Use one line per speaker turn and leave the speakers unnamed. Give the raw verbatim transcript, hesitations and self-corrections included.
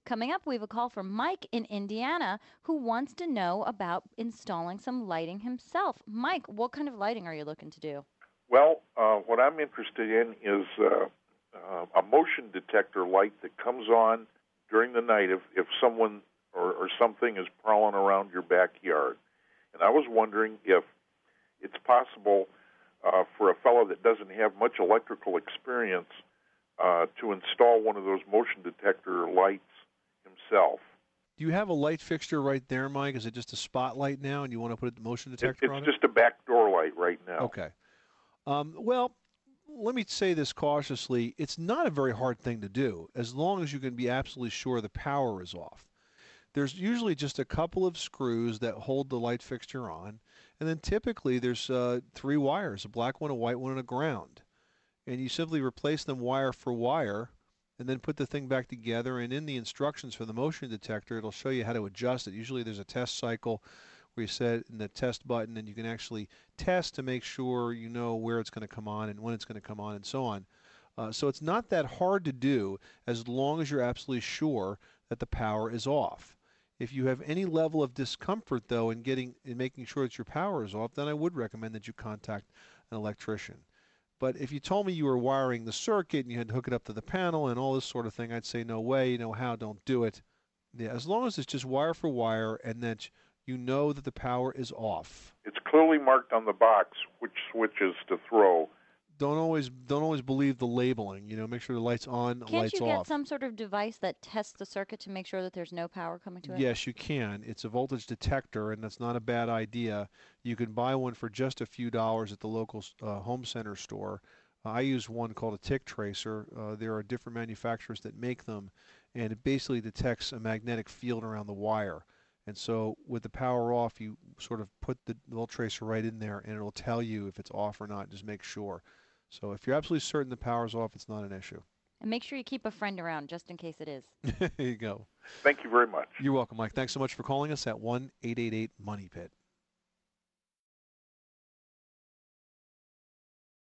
Coming up, we have a call from Mike in Indiana who wants to know about installing some lighting himself. Mike, what kind of lighting are you looking to do?
Well, uh, what I'm interested in is uh, uh, a motion detector light that comes on during the night if, if someone or, or something is prowling around your backyard. And I was wondering if it's possible uh, for a fellow that doesn't have much electrical experience uh, to install one of those motion detector lights himself.
Do you have a light fixture right there, Mike? Is it just a spotlight now, and you want to put a motion detector
it,
on
it's
it?
just a back door light right now.
Okay. Um, well, let me say this cautiously. It's not a very hard thing to do, as long as you can be absolutely sure the power is off. There's usually just a couple of screws that hold the light fixture on, and then typically there's uh, three wires, a black one, a white one, and a ground. And you simply replace them wire for wire, and then put the thing back together. And in the instructions for the motion detector, it'll show you how to adjust it. Usually there's a test cycle where you set in the test button, and you can actually test to make sure you know where it's going to come on and when it's going to come on and so on. Uh, so it's not that hard to do as long as you're absolutely sure that the power is off. If you have any level of discomfort, though, in getting in making sure that your power is off, then I would recommend that you contact an electrician. But if you told me you were wiring the circuit and you had to hook it up to the panel and all this sort of thing, I'd say no way, you know how, don't do it. Yeah, as long as it's just wire for wire and that you know that the power is off.
It's clearly marked on the box which switches to throw.
Don't always don't always believe the labeling. You know, make sure the light's on, the
Can't
light's
you get
off.
some sort of device that tests the circuit to make sure that there's no power coming to it?
Yes, you can. It's a voltage detector, and that's not a bad idea. You can buy one for just a few dollars at the local uh, home center store. Uh, I use one called a tick tracer. Uh, there are different manufacturers that make them, and it basically detects a magnetic field around the wire. And so with the power off, you sort of put the little tracer right in there, and it'll tell you if it's off or not. Just make sure. So if you're absolutely certain the power's off, it's not an issue.
And make sure you keep a friend around just in case it is.
There you go.
Thank you very much.
You're welcome, Mike. Thanks so much for calling us at one eight eight eight money pit.